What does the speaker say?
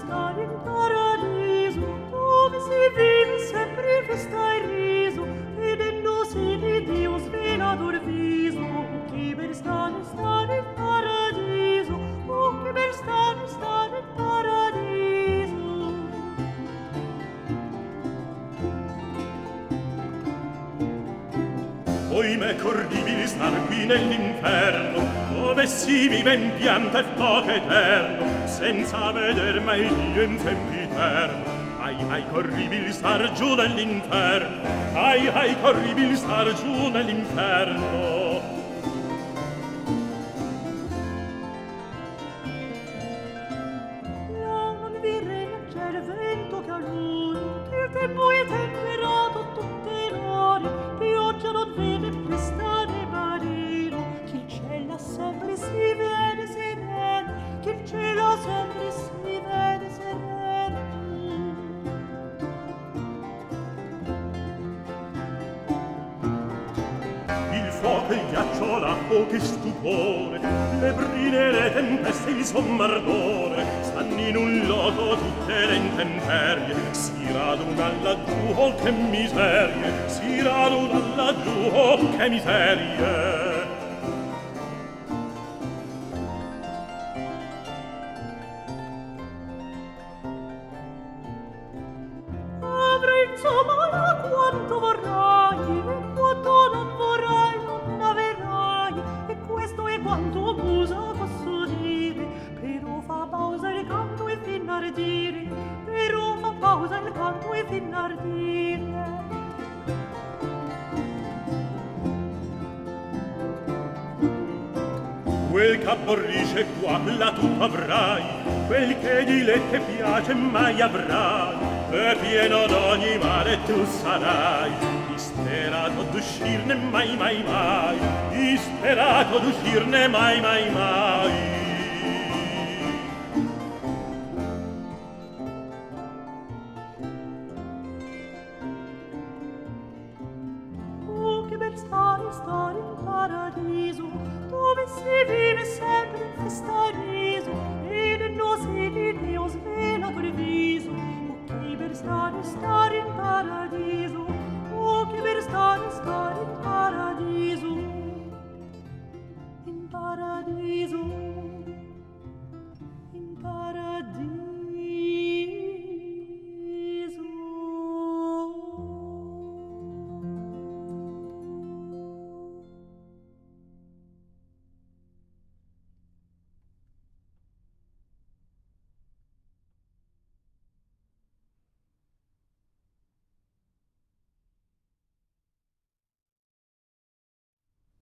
stare in paradiso, dove si vive sempre festa e riso, vedendosi di Dio svelato il viso. Oh, che bel stare in paradiso, oh, che bel stare in paradiso. Poi m'è corribile star qui nell'inferno, dove si vive in pianta e foco eterno, senza veder mai Dio in sempiterno. Ai, ai, corribile star giù nell'inferno, ai, ai, corribile star giù nell'inferno. Là non vi regge il vento calore, che il tempo è temperato tutte le ore, pioggia non vede prestare marino, che il cielo sempre si vede sereno, che il cielo sempre si vede sereno. Il fuoco, il ghiaccio, l'acqua, che stupore, le brine, le tempeste, il sommardore, stanno in un loco tutte le intemperie, si raduna laggiù, oh che miserie, si raduna laggiù, oh che miserie. Avrai insomma quanto vorrai, e quanto non vorrai non averai, e questo è quanto musa posso dire. Però fa pausa il canto e fin ardire, però fa pausa il canto e fin ardire. Quel che aborrisce qua, là tu avrai, quel che di lette piace mai avrai, e pieno d'ogni male tu sarai, disperato d'uscirne mai mai mai, disperato d'uscirne mai mai mai. Oh, che bel stare in paradiso, dove si vive sempre in festa e riso, e vedendosi di Dio svelato il viso. Oh, che bel stare in paradiso, oh, che bel stare